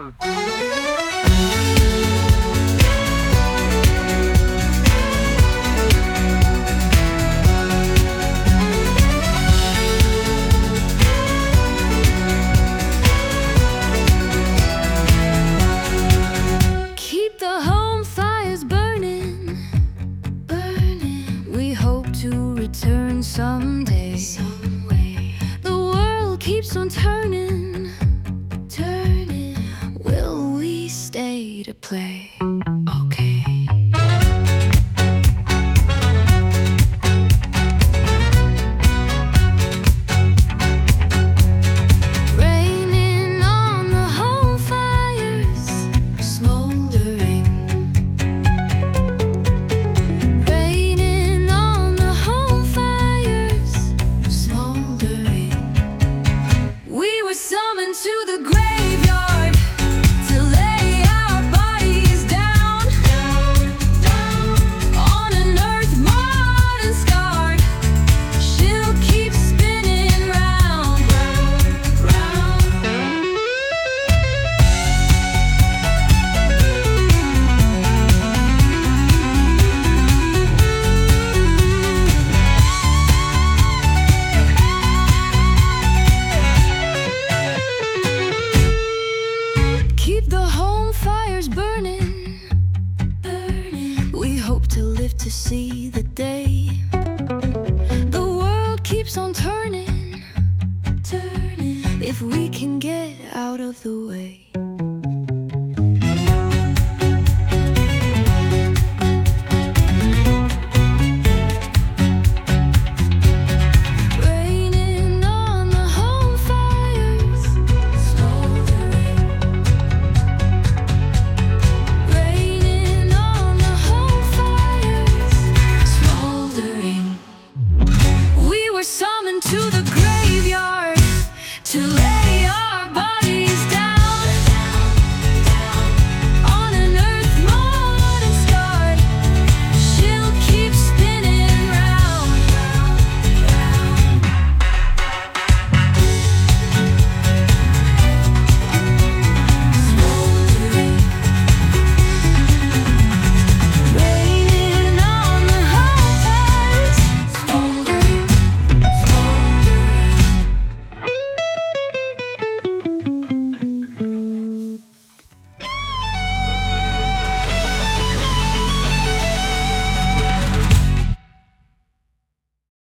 Keep the home fires burning, burning. We hope to return someday. The world keeps on turning, turning. Will we stay to play? Okay. Raining on the home fires, smoldering. Raining on the home fires, smoldering. We were summoned to the graveyard to lay our bodies down, on an earth marred and scarred. She'll keep spinning round, round. Keep the home fires burning, burning. We hope to live to see the day. The world keeps on turning, turning. If we can get out of the way.